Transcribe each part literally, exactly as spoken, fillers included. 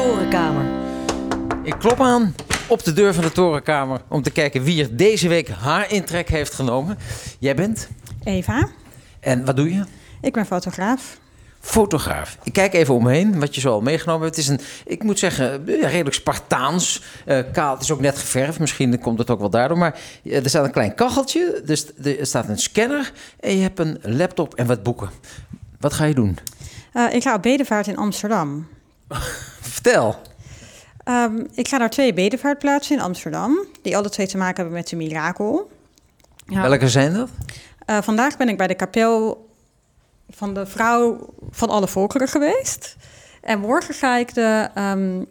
Torenkamer. Ik klop aan op de deur van de Torenkamer om te kijken wie er deze week haar intrek heeft genomen. Jij bent? Eva. En wat doe je? Ik ben fotograaf. Fotograaf. Ik kijk even omheen wat je zo al meegenomen hebt. Het is een, ik moet zeggen, redelijk Spartaans. Uh, kaal, het is ook net geverfd. Misschien komt het ook wel daardoor. Maar uh, er staat een klein kacheltje. Dus er staat een scanner. En je hebt een laptop en wat boeken. Wat ga je doen? Uh, ik ga op bedevaart in Amsterdam. Vertel. Um, ik ga naar twee bedevaartplaatsen in Amsterdam. Die alle twee te maken hebben met de Mirakel. Ja. Welke zijn dat? Uh, vandaag ben ik bij de kapel van de Vrouw van alle Volkeren geweest. En morgen ga ik de... Um,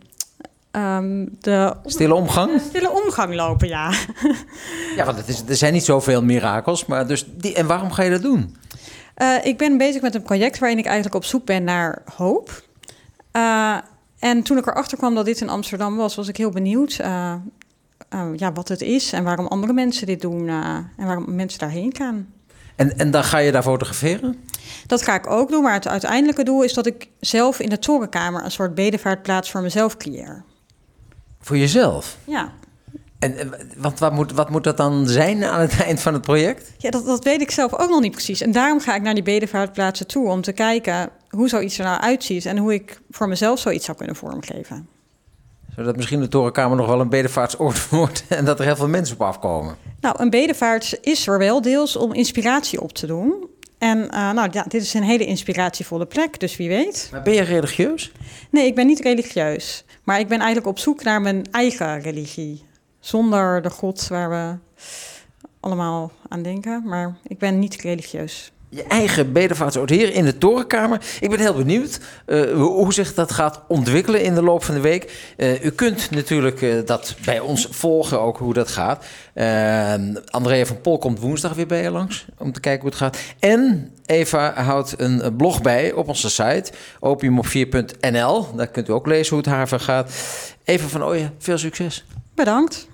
um, de stille omgang? De stille omgang lopen, ja. Ja, want het is, er zijn niet zoveel mirakels. Maar dus die, en waarom ga je dat doen? Uh, ik ben bezig met een project waarin ik eigenlijk op zoek ben naar hoop. Uh, en toen ik erachter kwam dat dit in Amsterdam was, was ik heel benieuwd uh, uh, ja, wat het is en waarom andere mensen dit doen uh, en waarom mensen daarheen gaan. En, en dan ga je daar fotograferen? Dat ga ik ook doen, maar het uiteindelijke doel is dat ik zelf in de Torenkamer een soort bedevaartplaats voor mezelf creëer. Voor jezelf? Ja. En wat, wat, moet, wat moet dat dan zijn aan het eind van het project? Ja, dat, dat weet ik zelf ook nog niet precies. En daarom ga ik naar die bedevaartplaatsen toe om te kijken hoe zoiets er nou uitziet en hoe ik voor mezelf zoiets zou kunnen vormgeven. Zodat misschien de Torenkamer nog wel een bedevaartsoord wordt en dat er heel veel mensen op afkomen. Nou, een bedevaart is er wel deels om inspiratie op te doen. En uh, nou, ja, dit is een hele inspiratievolle plek, dus wie weet. Maar ben je religieus? Nee, ik ben niet religieus. Maar ik ben eigenlijk op zoek naar mijn eigen religie. Zonder de God waar we allemaal aan denken. Maar ik ben niet religieus. Je eigen bedevaartsoord hier in de Torenkamer. Ik ben heel benieuwd uh, hoe zich dat gaat ontwikkelen in de loop van de week. Uh, u kunt natuurlijk uh, dat bij ons volgen, ook hoe dat gaat. Uh, Andrea van Pol komt woensdag weer bij je langs om te kijken hoe het gaat. En Eva houdt een blog bij op onze site, opium op vier punt n l. Daar kunt u ook lezen hoe het haar van gaat. Eva van Ooyen, veel succes. Bedankt.